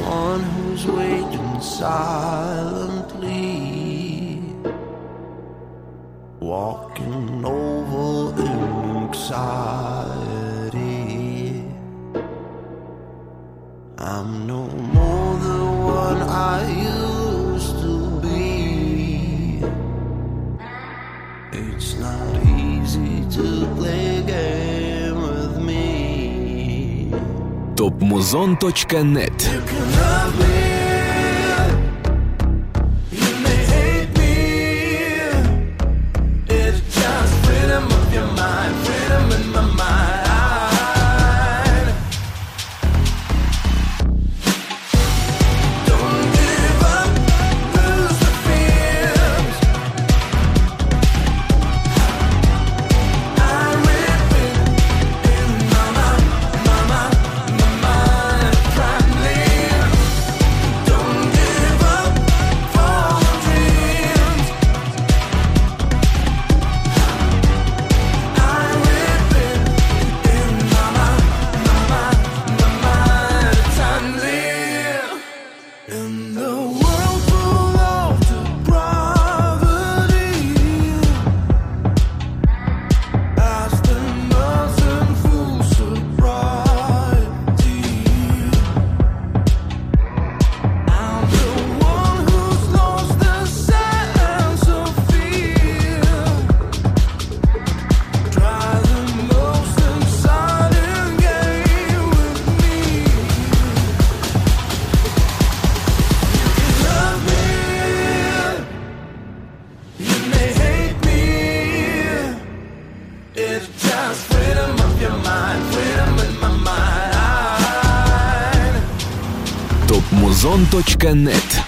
one who's waiting silently, walking over in anxiety. I'm no more the one I used to be. It's not easy to play a game with me. Topmuzon.net. You can love me, you may hate me. It's just freedom of your mind, freedom in my mind. Don't give up, lose the fears. I rip it in my mind, try and live. Don't give up for dreams. I rip it in my mind, try and live. In the world full of depravity, as the nothing full sobriety, I'm the one who's lost the sense of fear. Try the most exciting game with me. You can love me, you may hate me. It's just freedom of your mind, freedom in my mind. Topmuzon.net.